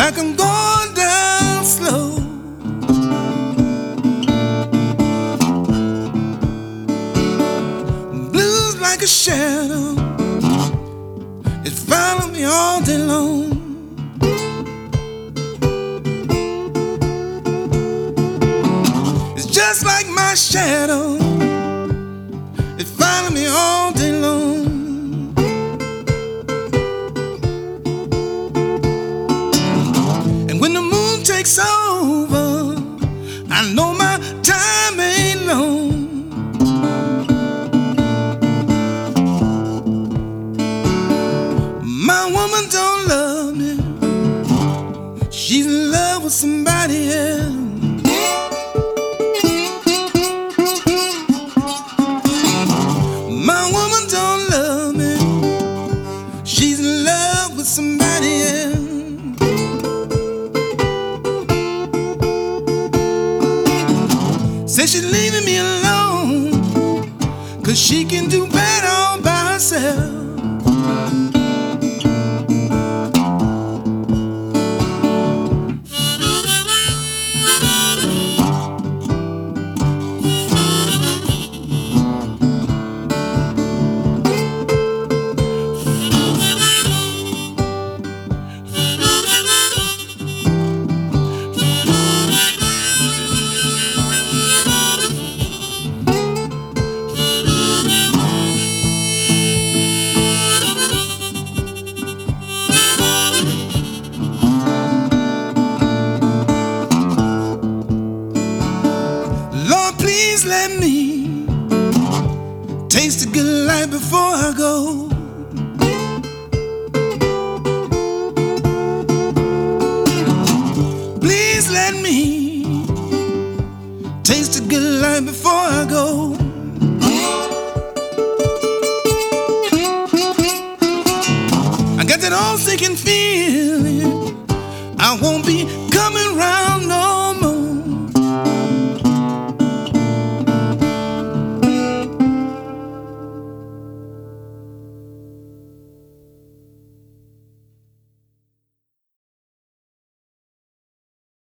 like I'm going down slow. Blues like a shadow, it follows me all day long. It's just like my shadow, it follows me all day long. Takes over, I know my time ain't long. My woman don't love me, she's in love with somebody else. My woman don't love me, she's in love with somebody else. Said she's leaving me alone, 'cause she can do better all by herself. Please let me taste the good life before I go. Please let me taste the good life before I go. I got that old sinking feeling I won't be coming round no